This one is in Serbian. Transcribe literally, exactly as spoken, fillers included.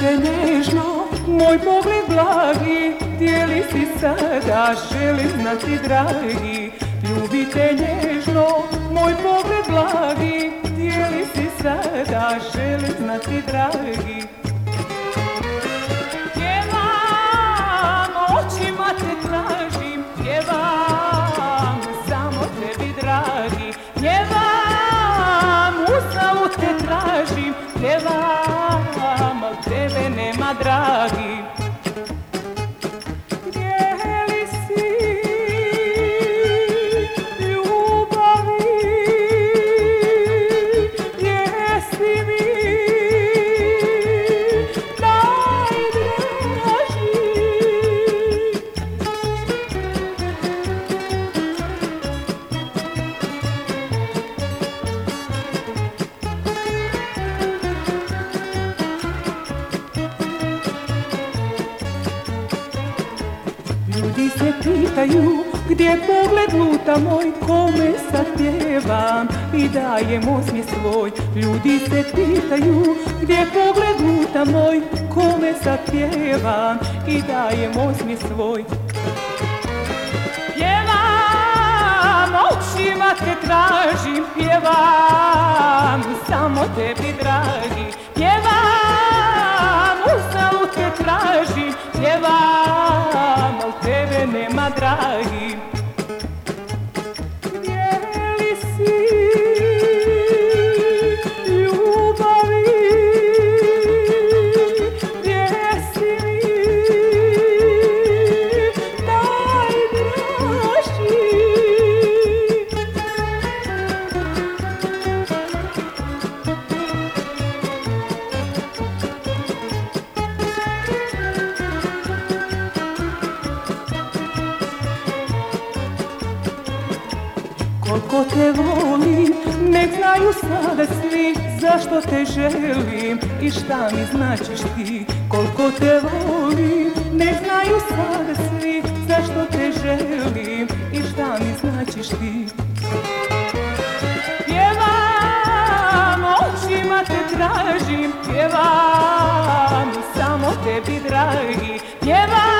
te nježno, moj pogled blagi, gdje li si sada, želim znati dragi. Ljubi te nježno, moj pogled blagi, gdje li si sada, želim znati dragi. Pjevam, očima te tražim, pjevam, samo tebi dragi. Pjevam, uzavu te tražim, pjevam, al tebe nema dragi. Ljudi se pitaju gdje pogled luta moj, kome sad pjevam i dajem osmijeh svoj. Ljudi se pitaju gdje pogled luta moj, kome sad pjevam i dajem osmijeh svoj. Pjevam, očima te tražim, pjevam, samo tebi dragi. Pjevam, uzavu te tražim, pjevam, al tebe nema dragi. Gdje li si, ljubavi, gdje si mi, najdraži? Koliko te volim, nek znaju sada svi zašto te želim i šta mi značiš ti. Koliko te volim, nek znaju sada svi zašto te želim i šta mi značiš ti. Pjevam, očima te tražim, pjevam, samo tebi dragi. Pjevam,